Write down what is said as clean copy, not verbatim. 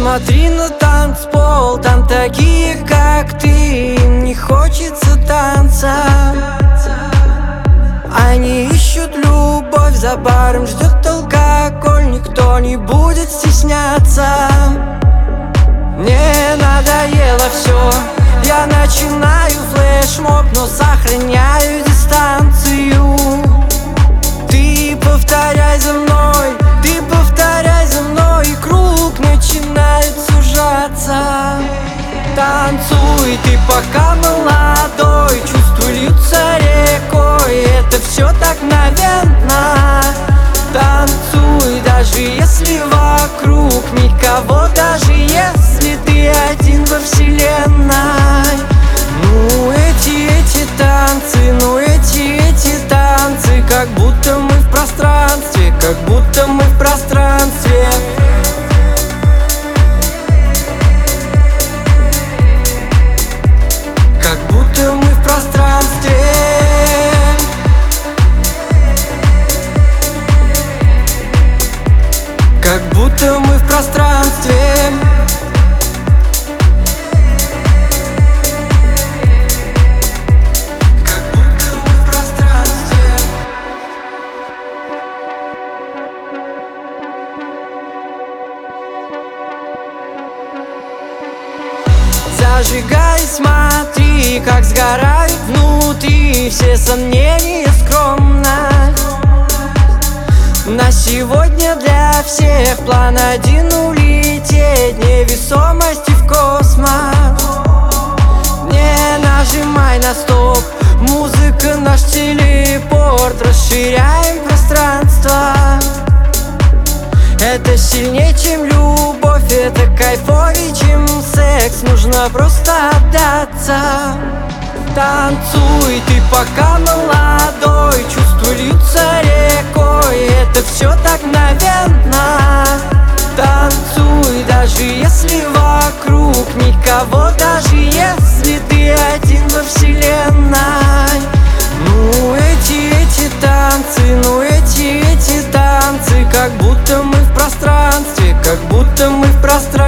Посмотри на танцпол, там такие, как ты, им не хочется танца. Они ищут любовь, за баром ждет алкоголь, никто не будет стесняться. Мне надоело все, я начинаю флешмоб, но сохраняю дистанцию. Ты повторяй за мной, ты повторяй за мной, и круг начинает сужаться. Танцуй, ты пока молодой, чувства льются рекой, это все так мгновенно. Танцуй, даже если вокруг никого, даже если ты один во вселенной. Ну эти танцы, ну эти танцы, как будто мы в пространстве, как будто мы в пространстве. Как будто мы в пространстве. Как будто мы в пространстве. Как будто мы в пространстве. Зажигай, смотри, как сгорают внутри все сомнения, скромность. На сегодня для всех план один — улететь невесомости в космос. Не нажимай на стоп, музыка наш телепорт, расширяем пространство. Это сильнее, чем любовь, это кайфовее, чем секс, нужно просто отдаться. Танцуй, ты пока молодой, чувства льются рекой, это все так мгновенно. Танцуй, даже если вокруг никого, даже если ты один во вселенной. Ну эти танцы, ну эти танцы, как будто мы в пространстве, как будто мы в пространстве.